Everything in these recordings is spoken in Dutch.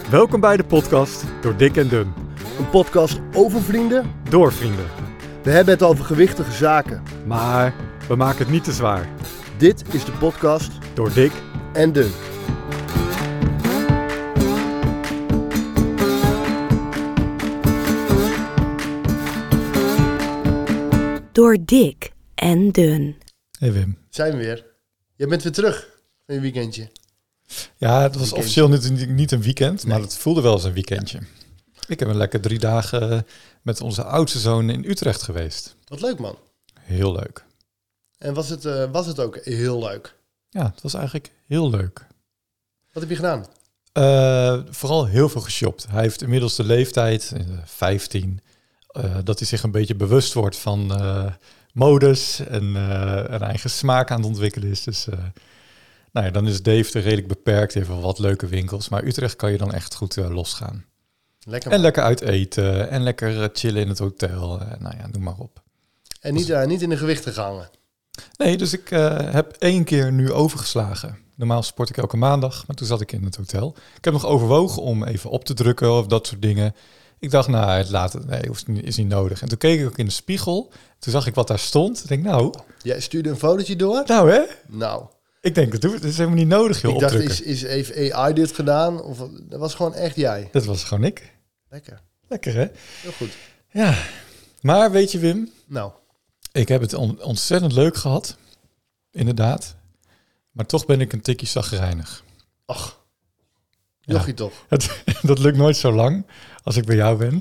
Welkom bij de podcast Door Dik en Dun. Een podcast over vrienden. Door vrienden. We hebben het over gewichtige zaken. Maar we maken het niet te zwaar. Dit is de podcast Door Dik en Dun. Door dik en dun. Hey Wim. Zijn we weer. Je bent weer terug van je weekendje. Ja, het was officieel niet een weekend, maar het voelde wel als een weekendje. Ik heb een lekker 3 dagen met onze oudste zoon in Utrecht geweest. Wat leuk, man. Heel leuk. En was het ook heel leuk? Ja, het was eigenlijk heel leuk. Wat heb je gedaan? Vooral heel veel geshopt. Hij heeft inmiddels de leeftijd, 15, dat hij zich een beetje bewust wordt van modes en een eigen smaak aan het ontwikkelen is. Dus dan is Deventer redelijk beperkt. Hij heeft wel wat leuke winkels, maar Utrecht kan je dan echt goed losgaan. Lekker, En man. lekker uit eten en lekker chillen in het hotel. Noem maar op. En niet in de gewichten gehangen. Nee, dus ik heb 1 keer nu overgeslagen. Normaal sport ik elke maandag, maar toen zat ik in het hotel. Ik heb nog overwogen om even op te drukken of dat soort dingen. Ik dacht, is niet nodig. En toen keek ik ook in de spiegel. Toen zag ik wat daar stond. Ik denk, Jij stuurde een fotootje door? Nou hè? Nou. Ik denk, dat is helemaal niet nodig, joh, Ik dacht, opdrukken. is even AI dit gedaan? Of dat was gewoon echt jij? Dat was gewoon ik. Lekker. Lekker, hè? Heel goed. Ja. Maar weet je, Wim, Nou, ik heb het ontzettend leuk gehad. Inderdaad. Maar toch ben ik een tikje chagrijnig. ach. Ja. Jochie toch. Dat lukt nooit zo lang als ik bij jou ben.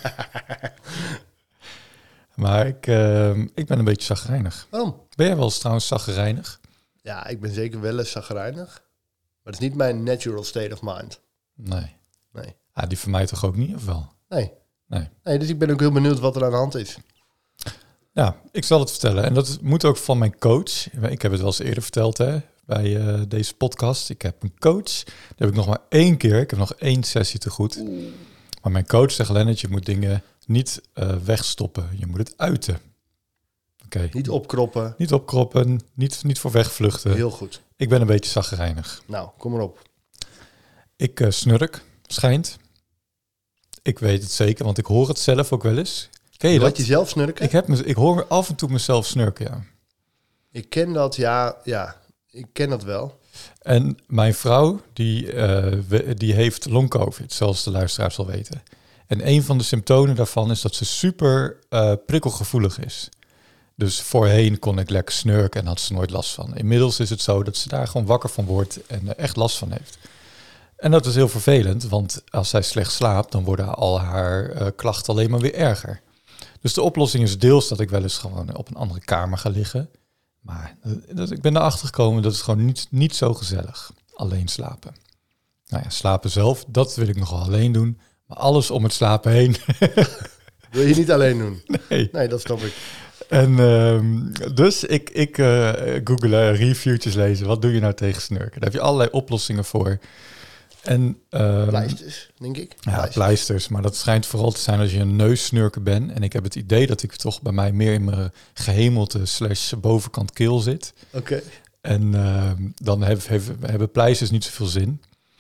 Maar ik ben een beetje chagrijnig. Waarom? Ben jij wel eens trouwens chagrijnig? Ja, ik ben zeker wel eens chagrijnig. Maar het is niet mijn natural state of mind. Nee. Nee. Ah, die van mij toch ook niet, of wel? Nee. Nee. Nee, dus ik ben ook heel benieuwd wat er aan de hand is. Ja, ik zal het vertellen. En dat moet ook van mijn coach. Ik heb het wel eens eerder verteld, hè, bij deze podcast. Ik heb een coach. Dat heb ik nog maar 1 keer. Ik heb nog 1 sessie te goed. Maar mijn coach zegt, Lennart, je moet dingen niet wegstoppen. Je moet het uiten. Oké. Niet opkroppen. Niet opkroppen, niet voor wegvluchten. Heel goed. Ik ben een beetje chagrijnig. Nou, kom maar op. Ik snurk, schijnt. Ik weet het zeker, want ik hoor het zelf ook wel eens. Ken je Laat dat? je zelf snurken? Ik hoor af en toe mezelf snurken, ja. Ik ken dat, ja. Ik ken dat wel. En mijn vrouw, die heeft long-covid, zoals de luisteraar zal weten. En een van de symptomen daarvan is dat ze super prikkelgevoelig is. Dus voorheen kon ik lekker snurken en had ze nooit last van. Inmiddels is het zo dat ze daar gewoon wakker van wordt en echt last van heeft. En dat is heel vervelend, want als zij slecht slaapt, dan worden al haar klachten alleen maar weer erger. Dus de oplossing is deels dat ik wel eens gewoon op een andere kamer ga liggen. Maar ik ben erachter gekomen dat het gewoon niet zo gezellig. Alleen slapen. Nou ja, slapen zelf, dat wil ik nogal alleen doen. Maar alles om het slapen heen. Wil je niet alleen doen? Nee. Dat snap ik. En dus ik googelen, reviewtjes lezen. Wat doe je nou tegen snurken? Daar heb je allerlei oplossingen voor. En, Pleisters, denk ik. Ja, pleisters. Maar dat schijnt vooral te zijn als je een neussnurker bent. En ik heb het idee dat ik toch bij mij meer in mijn gehemelte / bovenkant keel zit. Oké. En dan hebben pleisters niet zoveel zin.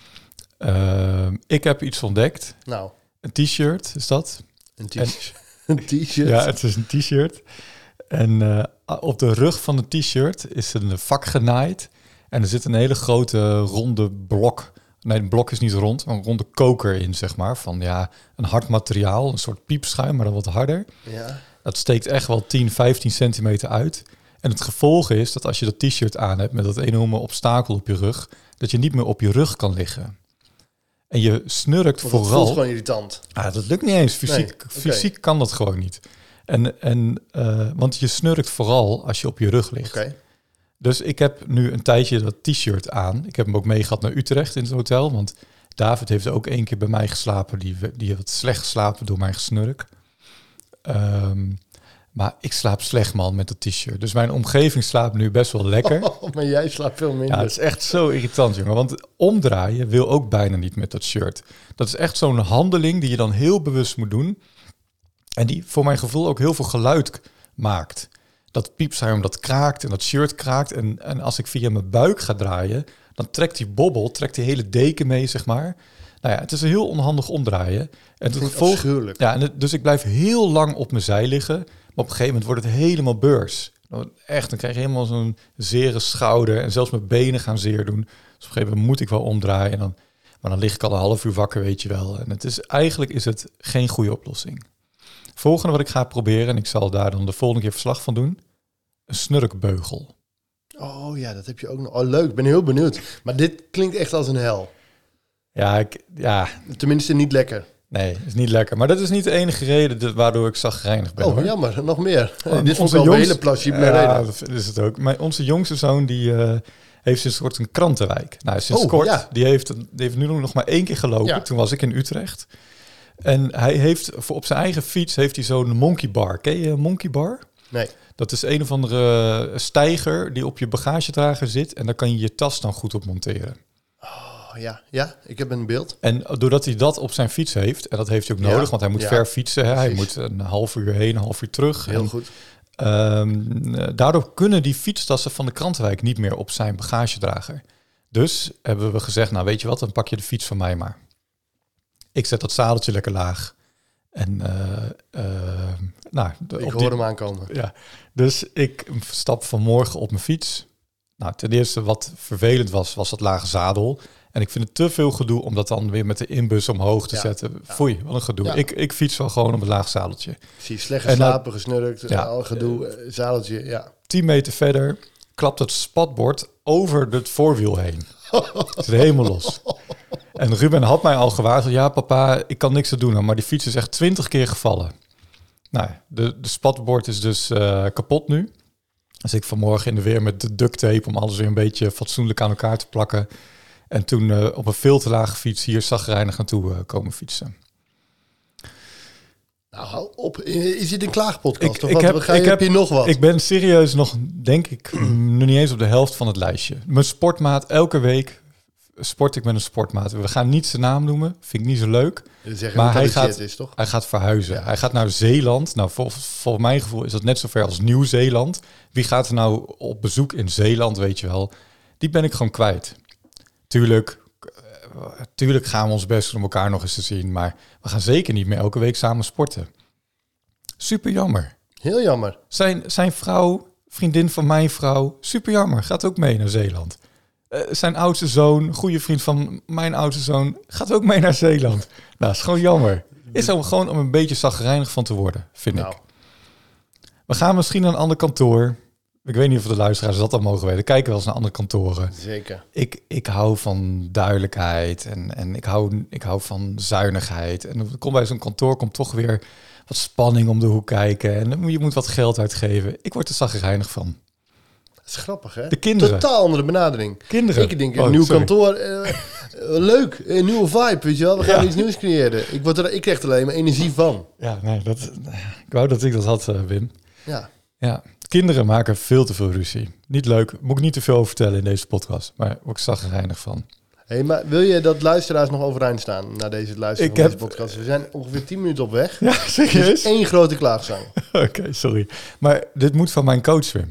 Ik heb iets ontdekt. Nou, Een t-shirt is dat. een t-shirt. Een t-shirt. Ja, het is een t-shirt. En op de rug van het t-shirt is een vak genaaid. En er zit een hele grote ronde blok. Nee, een blok is niet rond, maar een ronde koker in, zeg maar. Van een hard materiaal, een soort piepschuim, maar dan wat harder. Ja. Dat steekt echt wel 10, 15 centimeter uit. En het gevolg is dat als je dat t-shirt aan hebt met dat enorme obstakel op je rug, dat je niet meer op je rug kan liggen. En je snurkt Want dat vooral. voelt gewoon irritant. Dat lukt niet eens. Fysiek, Nee, oké. fysiek kan dat gewoon niet. Want je snurkt vooral als je op je rug ligt. Oké. Dus ik heb nu een tijdje dat t-shirt aan. Ik heb hem ook meegehad naar Utrecht in het hotel. Want David heeft ook 1 keer bij mij geslapen. Die had slecht geslapen door mijn gesnurk. Maar ik slaap slecht, man, met dat t-shirt. Dus mijn omgeving slaapt nu best wel lekker. Oh, maar jij slaapt veel minder. Ja, het is echt zo irritant, jongen. Want omdraaien wil ook bijna niet met dat shirt. Dat is echt zo'n handeling die je dan heel bewust moet doen. En die voor mijn gevoel ook heel veel geluid maakt. Dat piepschuim, dat kraakt en dat shirt kraakt. En als ik via mijn buik ga draaien, dan trekt die hele deken mee, zeg maar. Nou ja, het is een heel onhandig omdraaien. En Dat het vind ik gevolg, afschuwelijk. ja, dus ik blijf heel lang op mijn zij liggen. Maar op een gegeven moment wordt het helemaal beurs. Dan krijg je helemaal zo'n zere schouder. En zelfs mijn benen gaan zeer doen. Dus op een gegeven moment moet ik wel omdraaien. Maar dan lig ik al een half uur wakker, weet je wel. En eigenlijk is het geen goede oplossing. Volgende wat ik ga proberen, en ik zal daar dan de volgende keer verslag van doen. Een snurkbeugel. Oh ja, dat heb je ook nog. Oh, leuk. Ik ben heel benieuwd. Maar dit klinkt echt als een hel. Ja, Tenminste niet lekker. nee, is niet lekker. Maar dat is niet de enige reden waardoor ik zagrijnig ben. Oh, hoor. jammer. Nog meer. Oh, Dit vond onze ik al een jongs- hele plausibele Ja, reden. dat is het ook. Maar onze jongste zoon die heeft sinds kort een krantenwijk. Nou, sinds Oh, kort. ja. Die heeft nu nog maar 1 keer gelopen. Ja. Toen was ik in Utrecht. En hij heeft op zijn eigen fiets heeft hij zo'n monkey bar. Ken je een monkey bar? Nee. Dat is een of andere steiger die op je bagagedrager zit. En daar kan je je tas dan goed op monteren. Oh, ja, ik heb een beeld. En doordat hij dat op zijn fiets heeft, en dat heeft hij ook Ja, nodig, want hij moet ja, ver fietsen. Hè? Hij precies. moet een half uur heen, een half uur terug. Heel En, goed. daardoor kunnen die fietstassen van de krantenwijk niet meer op zijn bagagedrager. Dus hebben we gezegd, nou weet je wat, dan pak je de fiets van mij maar. Ik zet dat zadeltje lekker laag. En Ik hoor hem aankomen. ja, dus ik stap vanmorgen op mijn fiets. Nou, ten eerste wat vervelend was dat lage zadel. En ik vind het te veel gedoe om dat dan weer met de inbus omhoog te Ja. zetten. Foei, wat een gedoe. Ja. Ik fiets wel gewoon op een laag zadeltje. Precies, slecht En dan- geslapen, gesnurkt, Ja. al gedoe, zadeltje, ja. 10 meter verder klapt het spatbord over het voorwiel heen. Het is helemaal los. En Ruben had mij al gewaarschuwd. Ja, papa, ik kan niks te doen. Maar die fiets is echt 20 keer gevallen. Nou, de spatbord is dus kapot nu. Dus ik vanmorgen in de weer met de duct tape om alles weer een beetje fatsoenlijk aan elkaar te plakken. En toen op een veel te lage fiets hier zagrijnig naartoe komen fietsen. Nou, hou op. Is dit een klaagpodcast? Ik- Of ik wat? heb- Heb je nog wat? Ik ben serieus nog, denk ik, nog niet eens op de helft van het lijstje. Mijn sportmaat, elke week sport ik met een sportmaat. We gaan niet zijn naam noemen, vind ik niet zo leuk. Je zegt maar ook dat hij het gaat- shit is, toch? Hij gaat verhuizen. Ja. Hij gaat naar Zeeland. Nou, voor mijn gevoel is dat net zo ver als Nieuw-Zeeland. Wie gaat er nou op bezoek in Zeeland, weet je wel? Die ben ik gewoon kwijt. Tuurlijk gaan we ons best doen om elkaar nog eens te zien. Maar we gaan zeker niet meer elke week samen sporten. Super jammer. Heel jammer. Zijn vrouw, vriendin van mijn vrouw, super jammer, gaat ook mee naar Zeeland. Zijn oudste zoon, goede vriend van mijn oudste zoon, gaat ook mee naar Zeeland. Nou, is gewoon jammer. Is ook gewoon om een beetje zagrijnig van te worden, vind Nou, ik. We gaan misschien naar een ander kantoor. Ik weet niet of de luisteraars dat al mogen weten. Kijken wel eens naar andere kantoren. zeker. Ik hou van duidelijkheid en ik hou van zuinigheid. En dan komt bij zo'n kantoor komt toch weer wat spanning om de hoek kijken. En je moet wat geld uitgeven. Ik word er zagrijnig van. Dat is grappig, hè? De kinderen. Totaal andere benadering. Kinderen. Ik denk, een Oh, nieuw sorry. kantoor, leuk, een nieuwe vibe, weet je wel. We gaan Ja. iets nieuws creëren. Ik krijg er alleen maar energie van. Ja, nee, ik wou dat ik dat had, Wim. Ja. Ja, kinderen maken veel te veel ruzie. Niet leuk. Moet ik niet te veel over vertellen in deze podcast. Maar word ik zagrijnig van. Hey, maar wil je dat luisteraars nog overeind staan na deze luisteren Ik van heb- deze podcast? We zijn ongeveer 10 minuten op weg. Ja, Het is serieus? één grote klaagzang. Oké, sorry. Maar dit moet van mijn coach, Wim.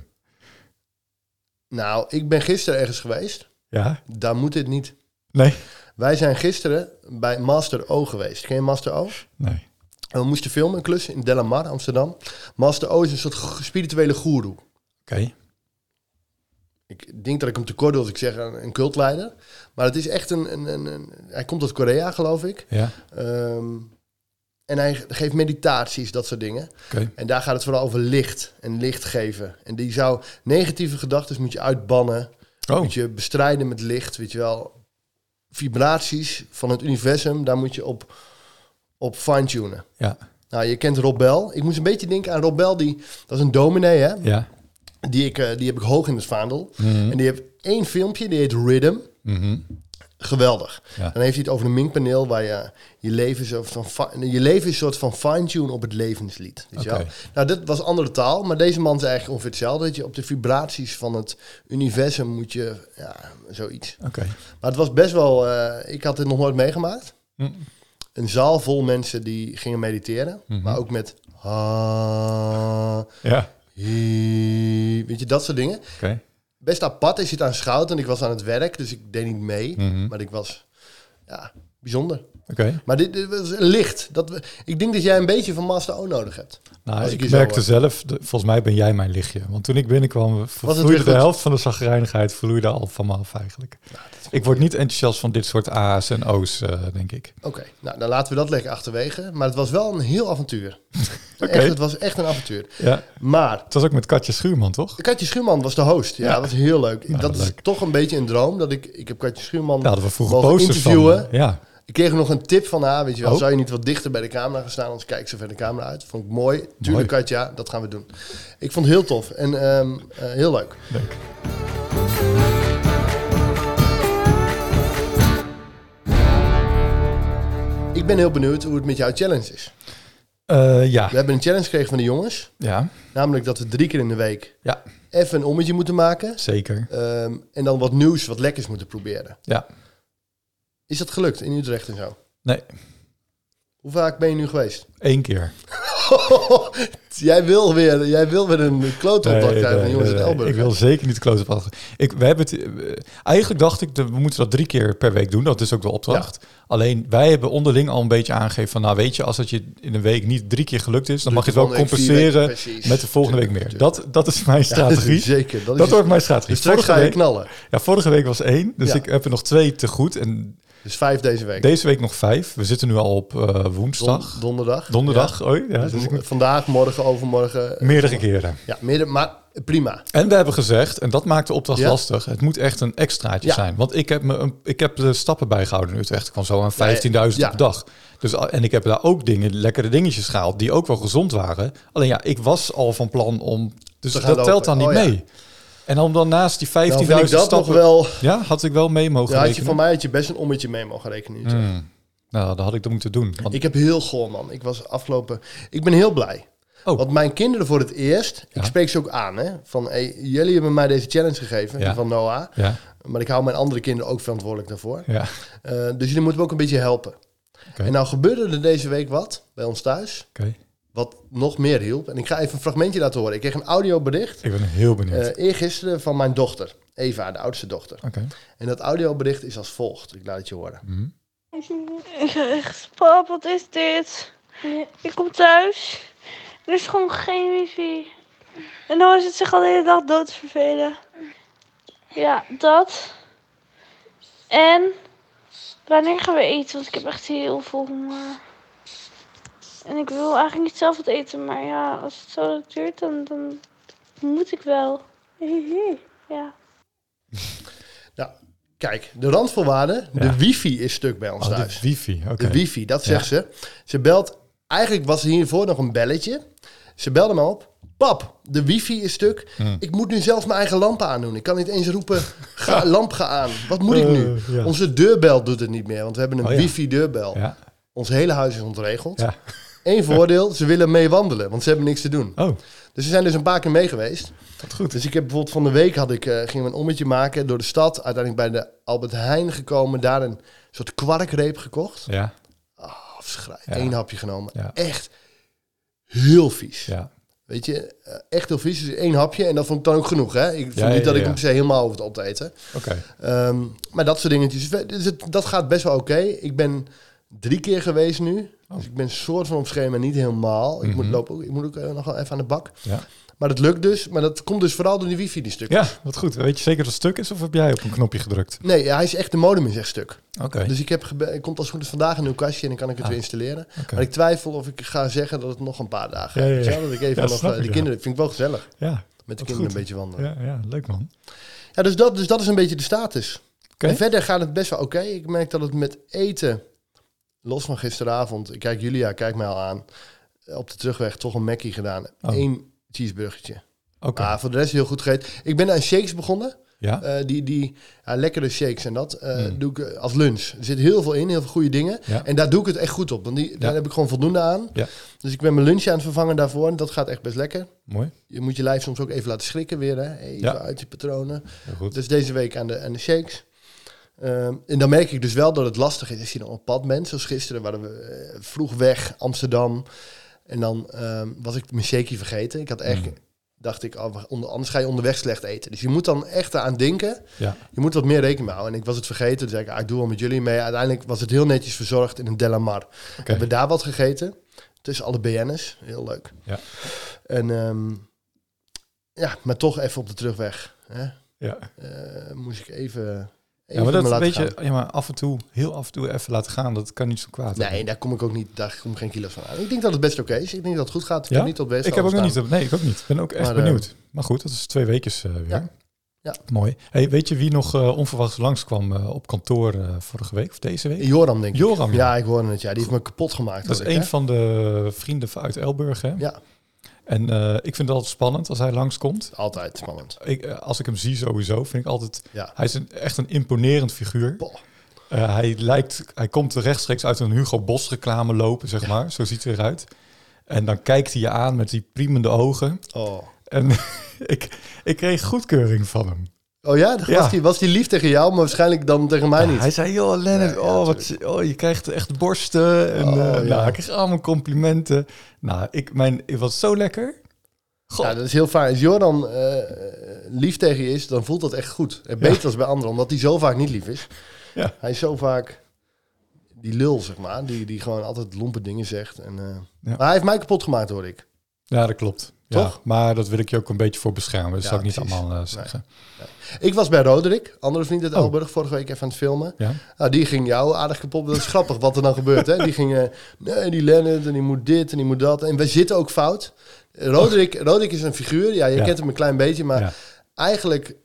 Nou, ik ben gisteren ergens geweest. Ja? Daar moet dit niet. Nee? Wij zijn gisteren bij Master O geweest. Ken je Master O? Nee. En we moesten filmen, een klus in Delamar, Amsterdam. Master O is een soort spirituele goeroe. Oké. Ik denk dat ik hem tekort doe als ik zeg een cultleider. Maar het is echt hij komt uit Korea, geloof ik. Ja? En hij geeft meditaties, dat soort dingen. Oké. En daar gaat het vooral over licht en licht geven. En die zou negatieve gedachten moet je uitbannen. Oh, Moet je bestrijden met licht, weet je wel. Vibraties van het universum, daar moet je op fine-tunen. ja. Nou, je kent Rob Bell. Ik moest een beetje denken aan Rob Bell, dat is een dominee, hè? Ja. Die heb ik hoog in het vaandel. Mhm. En die heeft één filmpje, die heet Rhythm. Mhm. Geweldig. Ja. Dan heeft hij het over een minkpaneel waar je leven is een soort van fine-tune op het levenslied. Weet je wel? Oké. Nou, dit was andere taal, maar deze man is eigenlijk ongeveer hetzelfde. Dat je op de vibraties van het universum moet je, ja, zoiets. Oké. Maar het was best wel, ik had dit nog nooit meegemaakt. Mhm. Een zaal vol mensen die gingen mediteren, Mhm. maar ook met Ja. weet je, dat soort dingen. Oké. Best apart, ik zit aan Schout en ik was aan het werk, dus ik deed niet mee. Mhm. Maar ik was Ja, bijzonder. Oké. Maar dit was licht. Ik denk dat jij een beetje van Master O nodig hebt. Nou, Als ik je zo merkte hoor. zelf, volgens mij ben jij mijn lichtje. Want toen ik binnenkwam, weer vloeide de goed? helft van de chagrijnigheid vloeide al van me af eigenlijk. Ik word niet enthousiast van dit soort A's en O's, denk ik. Oké, nou dan laten we dat lekker achterwege. Maar het was wel een heel avontuur. Oké. Echt, het was echt een avontuur. Ja, Maar het was ook met Katje Schuurman, toch? Katje Schuurman was de host. Ja, dat was heel leuk. Ja, dat is leuk. toch een beetje een droom. Dat ik heb Katje Schuurman Daar hadden we vroeger mogen posters interviewen. van. Ja, Ik kreeg nog een tip van haar, weet je wel. Oh. Zou je niet wat dichter bij de camera gaan staan, anders kijk ze ver de camera uit. Vond ik mooi. Tuurlijk, Katja, dat gaan we doen. Ik vond het heel tof en heel leuk. leuk. Ik ben heel benieuwd hoe het met jouw challenge is. Ja, We hebben een challenge gekregen van de jongens. ja, Namelijk dat we 3 keer in de week ja, even een ommetje moeten maken. zeker. En dan wat nieuws, wat lekkers moeten proberen. Ja, Is dat gelukt in Utrecht en zo? nee, Hoe vaak ben je nu geweest? 1 keer. Jij wil weer een klootopdracht krijgen van jongens uit Elburg. Ik wil zeker niet de close-up achter. We hebben het, eigenlijk dacht ik, we moeten dat 3 keer per week doen. Dat is ook de opdracht. Alleen wij hebben onderling al een beetje aangegeven van, nou weet je, als het je in een week niet 3 keer gelukt is, dan mag je het wel compenseren met de volgende week meer. Dat is mijn strategie. Zeker. Dat wordt mijn strategie. Dus straks ga je knallen. Ja, vorige week was 1, dus Ja. ik heb er nog 2 te goed. En Dus 5 deze week. deze week nog 5. We zitten nu al op woensdag. Donderdag. Donderdag, Ja. ja, Dus dus ik vandaag, morgen, overmorgen. meerdere keren. Ja, maar prima. En we hebben gezegd, en dat maakt de opdracht Ja? lastig, het moet echt een extraatje Ja. zijn. Want ik heb de stappen bijgehouden in Utrecht van zo aan 15.000 Ja. op de dag. Dus, en ik heb daar ook lekkere dingetjes gehaald die ook wel gezond waren. Alleen ja, ik was al van plan om... Dus Te dat gaan telt lopen. dan niet Oh, ja. mee. En om dan naast die 15.000 Nou, vind ik dat stappen... nog wel... Ja, had ik wel mee mogen Ja, had je rekenen. van mij had je best een ommetje mee mogen rekenen. in Utrecht. Nou, dat had ik dan moeten doen. Want, Ik heb heel man. Ik ben heel blij. Oh. Want mijn kinderen voor het eerst, Ja. ik spreek ze ook aan, hè, van hey, jullie hebben mij deze challenge gegeven, Ja. die van Noah. ja, Maar ik hou mijn andere kinderen ook verantwoordelijk daarvoor. ja. Dus jullie moeten me ook een beetje helpen. Oké. En nou gebeurde er deze week wat bij ons thuis, Oké. wat nog meer hielp. En ik ga even een fragmentje laten horen. Ik kreeg een audiobericht Ik ben heel benieuwd. eergisteren van mijn dochter, Eva, de oudste dochter. Oké. En dat audiobericht is als volgt. Ik laat het je horen. Echt, pap, wat is dit? Ik kom thuis. Er is gewoon geen wifi. En dan is het zich al de hele dag dood te vervelen. Ja, dat. En wanneer gaan we eten? Want ik heb echt heel veel honger. En ik wil eigenlijk niet zelf wat eten, maar ja, als het zo duurt, dan moet ik wel. Ja. Nou, kijk, de randvoorwaarden. Ja. De wifi is stuk bij ons Oh, thuis. de wifi, oké. De wifi, dat zegt ze. Ze belt, eigenlijk was er hiervoor nog een belletje. Ze belde me op. Pap, de wifi is stuk. Ik moet nu zelfs mijn eigen lampen aandoen. Ik kan niet eens roepen, lamp ga aan. Wat moet ik nu? Ja. Onze deurbel doet het niet meer, want we hebben een Oh ja. wifi-deurbel. Ja, Ons hele huis is ontregeld. ja. Eén voordeel, ze willen mee wandelen, want ze hebben niks te doen. Oh, Dus ze zijn dus een paar keer mee geweest. wat goed. Dus ik heb bijvoorbeeld van de week gingen we een ommetje maken door de stad. Uiteindelijk bij de Albert Heijn gekomen, daar een soort kwarkreep gekocht. Ja, Afschrijven. Ja. 1 hapje genomen. Ja. Echt heel vies. ja. Weet je, echt heel vies. Dus 1 hapje en dat vond ik dan ook genoeg. Hè? Ik vond niet dat ik hem per se helemaal over het op te eten. Oké. Maar dat soort dingetjes. Dus dat gaat best wel oké. Ik ben 3 keer geweest nu. Dus ik ben soort van op schema, niet helemaal. Ik moet ook nog wel even aan de bak. Ja. Maar dat lukt dus. Maar dat komt dus vooral door die wifi, die stuk. Ja, wat goed. Weet je zeker dat het stuk is of heb jij op een knopje gedrukt? Nee, ja, hij is echt, de modem is echt stuk. Oké. Dus ik komt als het goed is vandaag een nieuw kastje en dan kan ik het weer installeren. Oké. Maar ik twijfel of ik ga zeggen dat het nog een paar dagen Ja, ja, ja. is. Ja, dat ik even Ja, nog snap de ik, ja. kinderen, vind ik wel gezellig. Ja, Met de wat kinderen goed. een beetje wandelen. Ja, leuk man. Ja, dus dat is een beetje de status. Oké. En verder gaat het best wel oké. Ik merk dat het met eten, los van gisteravond, Julia kijkt mij al aan, op de terugweg toch een Mackie gedaan. Oh. 1 cheeseburgertje. Oké. Ah, voor de rest heel goed gegeten. Ik ben aan shakes begonnen. Ja? Die lekkere shakes en dat doe ik als lunch. Er zit heel veel in, heel veel goede dingen. Ja. En daar doe ik het echt goed op. Want daar heb ik gewoon voldoende aan. Ja. Dus ik ben mijn lunch aan het vervangen daarvoor. En dat gaat echt best lekker. Mooi. Je moet je lijf soms ook even laten schrikken weer. Hè? Even Ja. uit je patronen. Heel goed. Dus deze week aan de shakes. En dan merk ik dus wel dat het lastig is als je dan op pad bent. Zoals gisteren waren we vroeg weg, Amsterdam. En dan was ik mijn shakie vergeten. Ik had echt... dacht ik, anders ga je onderweg slecht eten. Dus je moet dan echt aan denken. Ja. Je moet wat meer rekening mee houden. En ik was het vergeten. Toen zei ik, ik doe wel met jullie mee. Uiteindelijk was het heel netjes verzorgd in een Delamar. Oké. Hebben we daar wat gegeten. Tussen alle BN'ers. Heel leuk. Ja. En maar toch even op de terugweg. Hè? Ja. Moest ik even Ja, maar dat me laten weet je, gaan. ja, maar heel af en toe even laten gaan, dat kan niet zo kwaad. Nee, daar kom ik ook niet. Daar kom ik geen kilo's van aan. Ik denk dat het best oké is. Ik denk dat het goed gaat. Ik Ja? heb niet op best. Ik heb ook nog niet. Nee, ik ook niet. Ik ben ook echt Maar, benieuwd. Maar goed, dat is 2 weekjes weer. Ja. Ja. Mooi. Hey, weet je wie nog onverwachts langskwam op kantoor vorige week of deze week? Joram, denk ik. Joram, ja. Ja, ik hoorde het. Ja, die heeft me kapot gemaakt. Dat is hoor ik, een hè? van de vrienden uit Elburg. Hè? Ja, En ik vind het altijd spannend als hij langskomt. altijd spannend. Als ik hem zie sowieso, vind ik altijd... Ja. Hij is echt een imponerend figuur. Boah. Hij komt rechtstreeks uit een Hugo Boss reclame lopen, zeg maar. Zo ziet hij eruit. En dan kijkt hij je aan met die priemende ogen. Oh, En ik kreeg goedkeuring van hem. oh ja? Ja. Was die lief tegen jou, maar waarschijnlijk dan tegen mij niet. Hij zei, joh, Lennart, Ja, je krijgt echt borsten. En, ja. hij kreeg allemaal complimenten. Nou, ik was zo lekker. God. Ja, dat is heel fijn. Als Joran lief tegen je is, dan voelt dat echt goed. En beter dan bij anderen, omdat hij zo vaak niet lief is. Ja. Hij is zo vaak die lul, zeg maar. Die gewoon altijd lompe dingen zegt. En, Ja. Maar hij heeft mij kapot gemaakt, hoor ik. Ja, dat klopt. Toch? Ja, maar dat wil ik je ook een beetje voor beschermen. Dat Ja, zou ik niet precies. allemaal zeggen. Ik was bij Roderick, andere vriend uit Oh. Elburg, vorige week even aan het filmen. Ja? Nou, die ging jou aardig kapot. Dat is grappig wat er dan gebeurt. Hè? Die ging, nee, die Lennart en die moet dit en die moet dat. En wij zitten ook fout. Roderick is een figuur. Ja, je Ja. kent hem een klein beetje. Maar Ja. eigenlijk,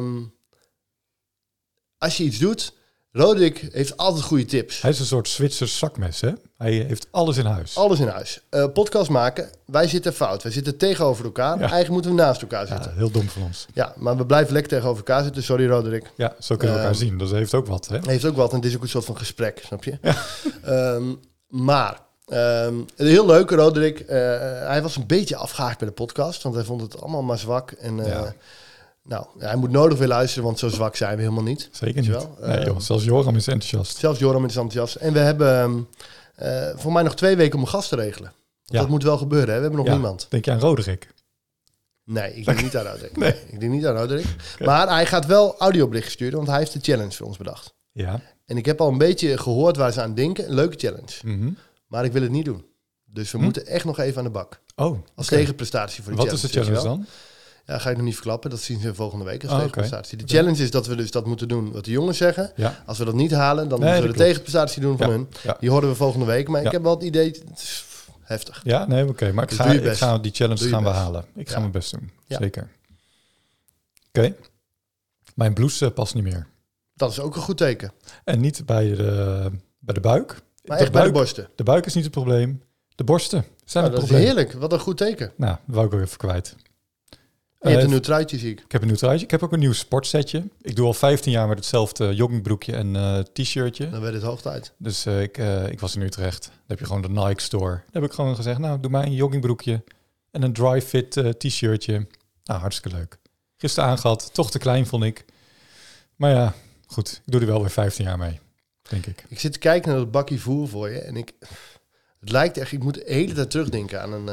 als je iets doet... Roderick heeft altijd goede tips. Hij is een soort Zwitsers zakmes, hè? Hij heeft alles in huis. Alles in huis. Podcast maken, wij zitten fout. Wij zitten tegenover elkaar. Ja. Eigenlijk moeten we naast elkaar Ja, zitten. heel dom van ons. Ja, maar we blijven lekker tegenover elkaar zitten. Sorry, Roderick. Ja, zo kunnen we elkaar zien. Dat heeft ook wat, hè? Hij heeft ook wat en het is ook een soort van gesprek, snap je? Maar heel leuk, Roderick. Hij was een beetje afgehaakt bij de podcast, want hij vond het allemaal maar zwak. En hij moet nodig weer luisteren, want zo zwak zijn we helemaal niet. Zeker Weet je niet. wel? Nee, joh, zelfs Joram is enthousiast. Zelfs Joram is enthousiast. En we hebben voor mij nog 2 weken om een gast te regelen. Ja. Dat moet wel gebeuren, hè? We hebben nog Ja. niemand. Denk je aan Roderick? Nee, ik denk niet aan Roderick. Nee. Ik denk niet aan Roderick. Maar hij gaat wel audiobericht sturen, want hij heeft de challenge voor ons bedacht. Ja. En ik heb al een beetje gehoord waar ze aan denken. Een leuke challenge. Mhm. Maar ik wil het niet doen. Dus we moeten echt nog even aan de bak. Oh, Als oké. tegenprestatie voor de Wat challenge. is de challenge weet je wel? dan? Ja, ga ik nog niet verklappen. Dat zien ze volgende week als Oh, tegenprestatie. oké. De challenge is dat we dus dat moeten doen wat de jongens zeggen. Ja. Als we dat niet halen, dan Nee, moeten we dat de klopt. tegenprestatie doen van Ja. hun. Ja. Die horen we volgende week. Maar Ja. ik heb wel het idee, het is heftig. Ja, nee, oké. Maar Dus doe je ik best. ga die challenge Doe je gaan we best. halen. Ik ga Ja. mijn best doen. Ja. Zeker. Oké. Mijn blouse past niet meer. Dat is ook een goed teken. En niet bij de buik. Maar echt bij de borsten. De buik is niet het probleem. De borsten zijn Nou, het dat is probleem. heerlijk. Wat een goed teken. Nou, dat wou ik ook even kwijt. En je hebt Eh, een nieuw truitje, zie ik. Ik heb een nieuw truitje. Ik heb ook een nieuw sportsetje. Ik doe al 15 jaar met hetzelfde joggingbroekje en t-shirtje. Dan werd het hoog tijd. Dus ik was in Utrecht. Dan heb je gewoon de Nike Store. Daar heb ik gewoon gezegd, nou, doe mij een joggingbroekje en een dry fit t-shirtje. Nou, hartstikke leuk. Gisteren aangehad, toch te klein vond ik. Maar ja, goed. Ik doe er wel weer 15 jaar mee, denk ik. Ik zit te kijken naar dat bakje voer voor je. En het lijkt echt, ik moet de hele tijd terugdenken aan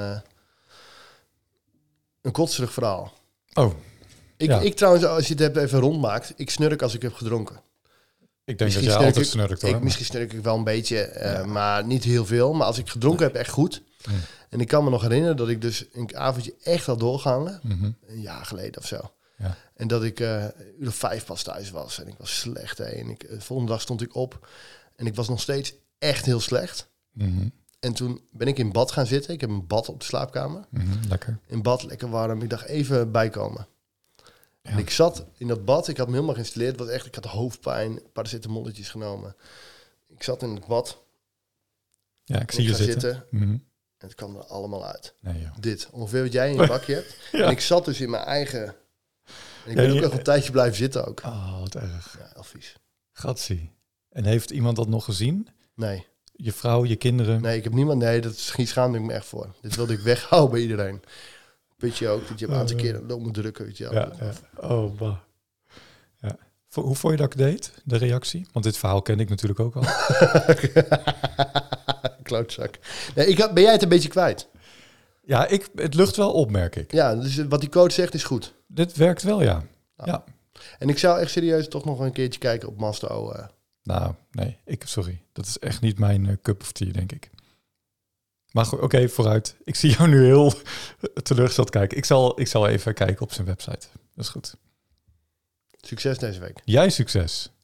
een kotserig verhaal. Oh, ja. Ik trouwens, als je het hebt even rondmaakt, ik snurk als ik heb gedronken. ik denk dat Misschien jij snurk altijd ik- snurkt hoor. Misschien snurk ik wel een beetje, maar niet heel veel. Maar als ik gedronken heb, echt goed. Mm. En ik kan me nog herinneren dat ik dus een avondje echt had doorgehangen. Mhm. Een jaar geleden of zo. Ja. En dat ik uur of 5 pas thuis was. En ik was slecht. Hè. En de volgende dag stond ik op. En ik was nog steeds echt heel slecht. Mhm. En toen ben ik in bad gaan zitten. Ik heb een bad op de slaapkamer. Mhm. Lekker. In bad, lekker warm. Ik dacht even bijkomen. Ja. En ik zat in dat bad. Ik had me helemaal geïnstalleerd. Het was echt, ik had hoofdpijn. Paracetamolletjes genomen. Ik zat in het bad. Ja, ik zie ik je ga zitten. Mhm. En het kwam er allemaal uit. Nee, joh. Dit. Ongeveer wat jij in je bakje hebt. Ja. En ik zat dus in mijn eigen... En ik Ja, ben ook je- nog een tijdje blijven zitten ook. Oh, wat erg. Ja, heel vies. Gatsie. En heeft iemand dat nog gezien? Nee. Je vrouw, je kinderen? Nee, ik heb niemand... Nee, dat schaamde ik me echt voor. Dit wilde ik weghouden bij iedereen. Putje ook. Dat je hem een aantal keer op moet drukken. Weet je wel. Ja, ja. Oh, bah. Ja. Hoe vond je dat ik deed, de reactie? Want dit verhaal ken ik natuurlijk ook al. Klootzak. Nee, ben jij het een beetje kwijt? Ja, het lucht wel op, merk ik. Ja, dus wat die coach zegt is goed. Dit werkt wel, ja. Ja. En ik zou echt serieus toch nog een keertje kijken op Master-O. Nou, nee, sorry. Dat is echt niet mijn cup of tea, denk ik. Maar goed, oké, vooruit. Ik zie jou nu heel teleurgesteld kijken. Ik zal even kijken op zijn website. Dat is goed. Succes deze week. Jij succes.